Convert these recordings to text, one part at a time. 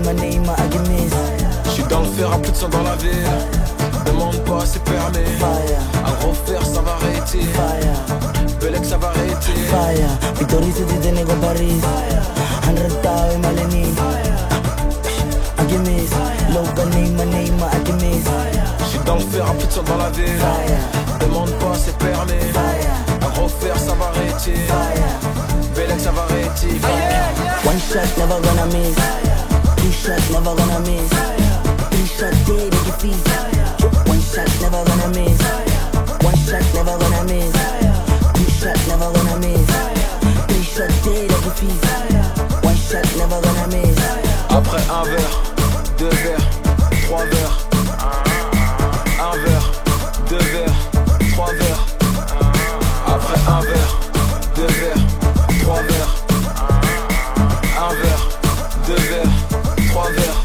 name, I give me. J'suis dans le fer à plus de 100 dans la ville. Demande pas, c'est permis. À refaire, ça va arrêter. Belek, ça va arrêter. Vittorio se ti tenego a Paris. 100,000 e maleni. I give me. Local name, I give me. J'suis dans le fer à plus de 100 dans la ville. Demande pas, c'est permis. À refaire, ça va arrêter. Belek, ça va arrêter. One shot, never gonna miss. Two shot, never gonna miss. Three shot, dead at your feet. One shot, never gonna miss. One shot, never gonna miss. Two shot, never gonna miss. Three shot, dead at your feet. One shot, never gonna miss. Après un verre, deux verres, trois verres. Un verre, deux verres, trois verres. Après un verre, deux verres, trois verres. Un verre, deux verres, trois verres.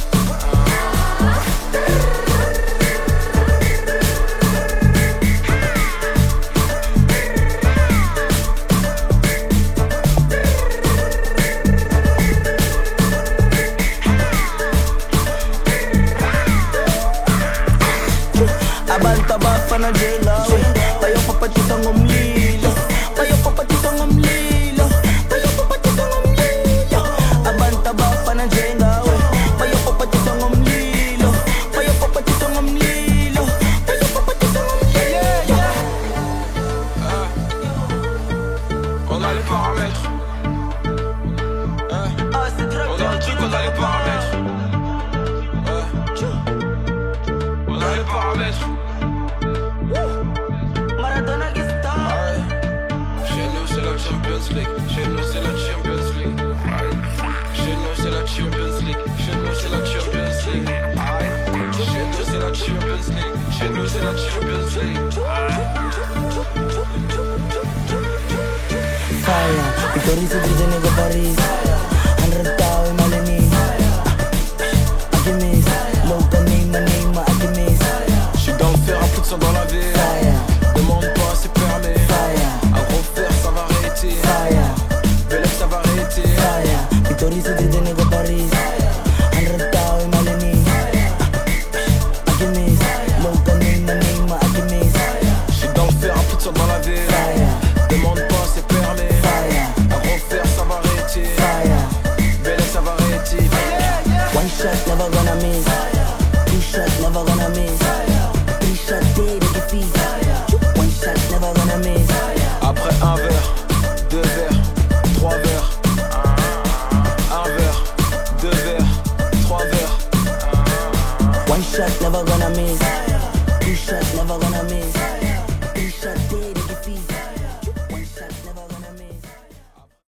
Abanta ba na jela tayo papatito ng umlilo. Tayo papatito ng umlilo. Tayo papatito ng umlilo. Abanta ba na jela tayo papatito ng umlilo. Tayo papatito ng umlilo. Tayo papatito ng umlilo. On a les paramètres. On a le truc, on a les paramètres. On a les paramètres. Maradona qui star. Chez nous c'est la Champions League. Chez nous c'est la Champions League. Chez nous c'est la Champions League. Chez nous c'est la Champions League. Chez nous c'est la Champions League. Chez nous c'est la Champions League. Fire, Vittorio se ti tenego a Paris. 100,000 e maleni. I give me. Local name, I give me. J'suis dans le fer à plus de 100 dans la ville. Demande pas, c'est permis. À refaire, ça va arrêter. Belek, ça va arrêter. Vittorio se ti tenego a Paris. 100,000 e maleni. I give me. Local name, I give me. J'suis dans le fer à plus de 100 dans la ville. Demande pas, c'est permis. À refaire, ça va arrêter. Belek, ça va arrêter. One shot, never gonna miss. Two shot, never gonna miss. Three shot, dead at your feet. One shot, never gonna miss. Après un verre, deux verres, trois verres. Un verre, deux verres, trois verres. One shot, never gonna miss. Two shot, never gonna miss.